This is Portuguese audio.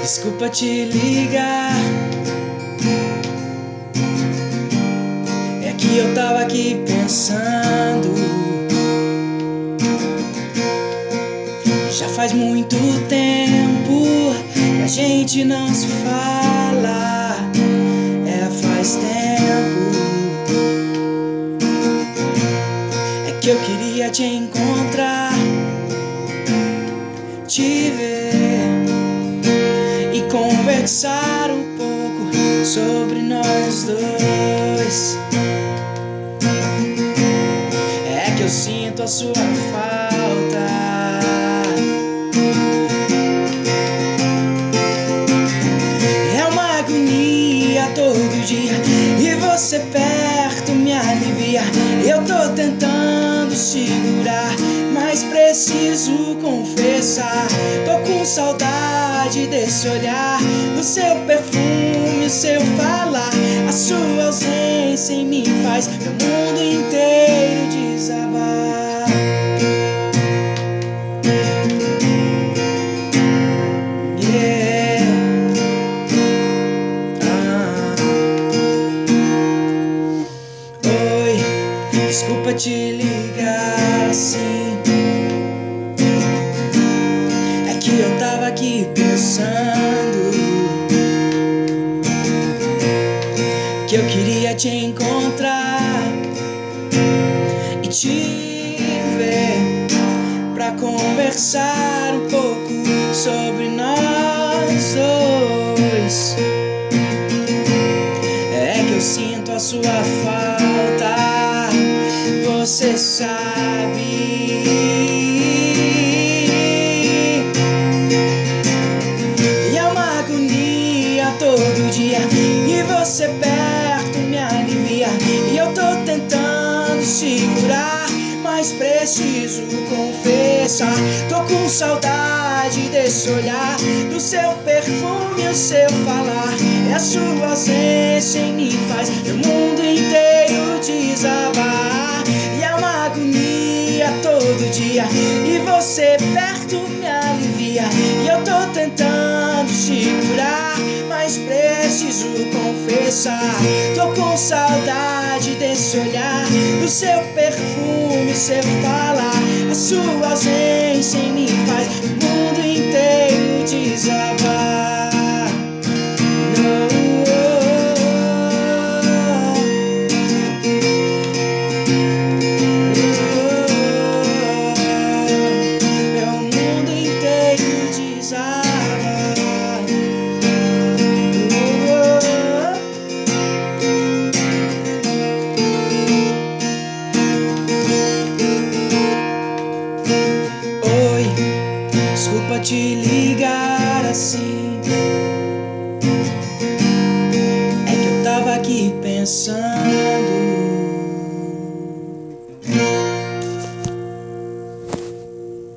Desculpa te ligar, é que eu tava aqui pensando. Já faz muito tempo que a gente não se fala. Faz tempo. É que eu queria te encontrar, te ver e conversar um pouco sobre nós dois. É que eu sinto a sua falta. É uma agonia todo dia e você perto me alivia. Eu tô tentando segurar, mas preciso confessar, tô com saudade desse olhar, do seu perfume, o seu falar. A sua ausência em mim faz meu mundo inteiro desabar. Desculpa te ligar assim, é que eu tava aqui pensando que eu queria te encontrar e te ver pra conversar um pouco sobre nós dois. É que eu sinto a sua falta, você sabe. E é uma agonia todo dia e você perto me alivia. E eu tô tentando segurar, mas preciso confessar, tô com saudade desse olhar, do seu perfume, o seu falar. É a sua ausência em mim faz meu mundo inteiro desabar. E é uma agonia todo dia e você perto me alivia. E eu tô tentando segurar, mas preciso confessar, tô com saudade desse olhar, do seu perfume, o seu falar. A sua ausência em mim faz o mundo inteiro desabar. Desculpa te ligar assim,